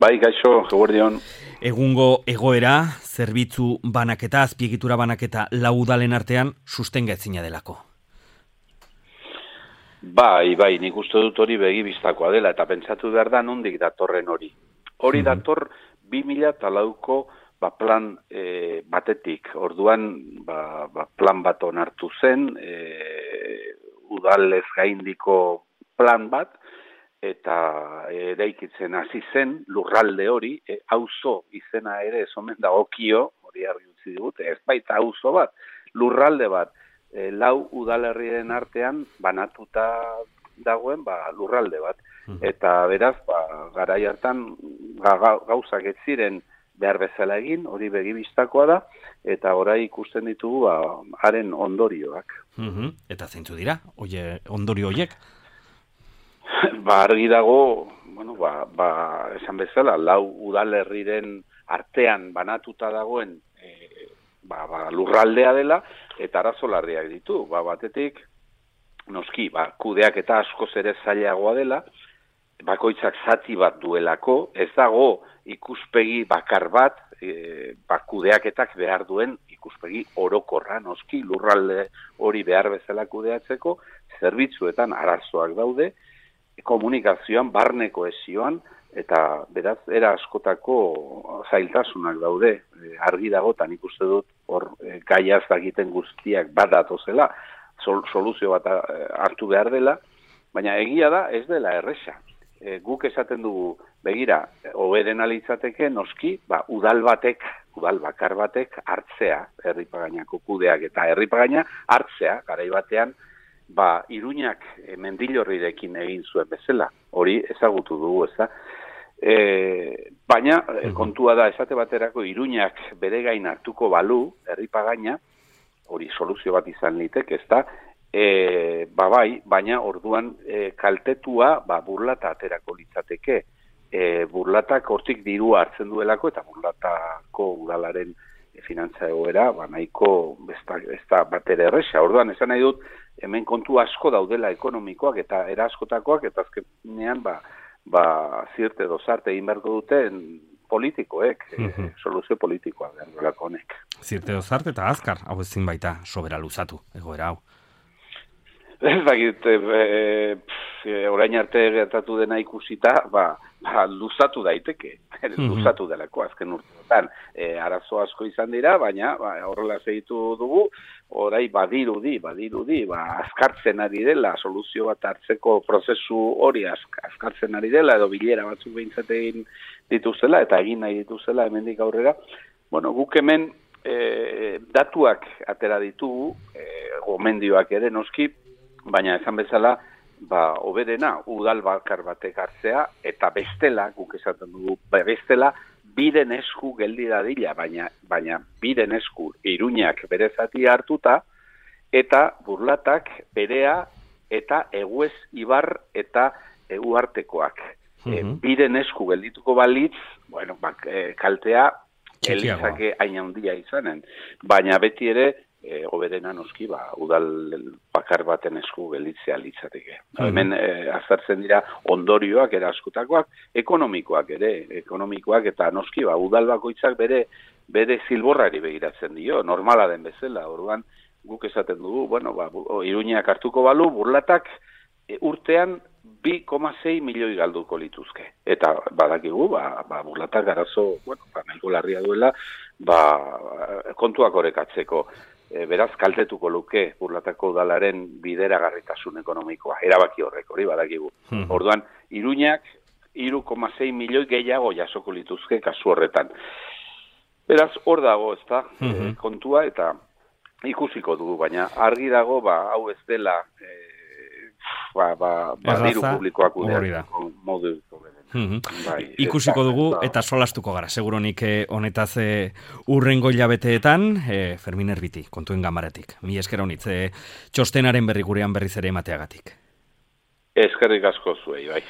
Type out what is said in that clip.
Bai, gaixo, eguerdion. Egungo egoera, zerbitzu banaketa, azpiegitura banaketa lau udalen artean sustengaezina delako. Bai, nik uste dut hori begibistakoa dela, eta pentsatu behar da nondik datorren hori. Hori dator 2004ko plan batetik. Orduan plan bat onartu zen, udalez gaindiko plan bat, eta eraikitzen hasi zen lurralde hori, auzo izena ere esomen dagokio, hori argi utzi digute, ez baita auzo bat, lurralde bat, lau udalerrien artean banatuta dagoen lurralde bat. Eta beraz, garai hartan gauzak ez ziren behar bezala egin, hori begibistakoa da, eta orai ikusten ditugu haren ondorioak. Eta zeintzu dira, ondorio horiek? Argi dago, esan bezala, lau udalerriren artean banatuta dagoen lurraldea dela, eta arazo larriak ditu. Batetik, noski, kudeak eta askoz ere zailagoa dela, bakoitzak zati bat duelako, ez dago ikuspegi bakar bat, kudeaketak behar duen ikuspegi orokorra, noski, lurralde hori behar bezala kudeatzeko, zerbitzuetan arazoak daude, komunikazioan, barne kohesioan, eta beraz, era askotako zailtasunak daude. Argi dagotan ikuste dut, hor gaiaz egiten guztiak bat datozela, soluzio bat hartu behar dela, baina egia da ez dela erresa. Guk esaten dugu, begira, hoberena litzateke noski, udal bakar batek hartzea, Herripagainako kudeak eta Herripagaina hartzea, garai batean, Iruñak Mendillorrirekin egin zuen bezala, hori ezagutu dugu, ez da. Baina, kontua da, esate baterako Iruñak bere gain hartuko balu, Herripagaina, hori soluzio bat izan liteke, ez da, baina orduan kaltetua Burlata aterako litzateke. Burlatak hortik dirua hartzen duelako, eta Burlatako udalaren finantza egoera, nahiko ez da batere erresa. Orduan, esan nahi dut, hemen kontu asko daudela ekonomikoak eta eraskotakoak, eta azkenean, zierte dozarte egin beharko duten politikoek, soluzio politikoa delako honek. Zierte dozarte eta azkar, hau ezin baita sobera luzatu, egoera hau. Ez dakit, orain arte gertatu dena ikusita, luzatu daiteke, luzatu delako azken urteotan. Arazo asko izan dira, baina horrela segitu dugu, orai badirudi, azkartzen ari dela, soluzio bat hartzeko prozesu hori azkartzen ari dela, edo bilera batzuk behintzat egin dituzela, eta egin nahi dituzela hemendik aurrera. Guk hemen datuak atera ditugu, gomendioak ere noski, baina esan bezala, hoberena udal bakar batek hartzea, eta bestela, guk esaten dugu, bestela, biren esku geldi dadila, baina biren esku Iruñak bere zati hartuta, eta Burlatak berea eta Eguez Ibar eta Uhartekoak. Biren esku geldituko balitz, kaltea elizake hain handia izanen, baina beti ere, hoberena noski, udal bakar baten esku gelditzea litzateke. Hemen aztertzen dira ondorioak eraskotakoak, ekonomikoak eta noski, udal bakoitzak bere zilborrari begiratzen dio, normala den bezala. Orduan, guk esaten dugu, Iruñak hartuko balu, Burlatak urtean 2,6 milioi galduko lituzke. Eta badakigu, Burlatak arazo, nahiko larria duela, kontuak orekatzeko. Beraz, kaltetuko luke Burlatako udalaren bideragarritasun ekonomikoa, erabaki horrek, hori badakigu. Orduan, Iruñak 3,6 milioi gehiago jasoko lituzke kasu horretan. Beraz, hor dago, ez da, kontua, eta ikusiko dugu, baina argi dago, hau ez dela diru publikoak udeatzeko modu. Ikusiko dugu eta solastuko gara, seguronik honetaz urrengo hilabeteetan, Fermin Erbiti, kontuen gamaratik. Mi esker honitz, txostenaren berri gurean berriz ere emateagatik. Eskerrik asko zuei, bai.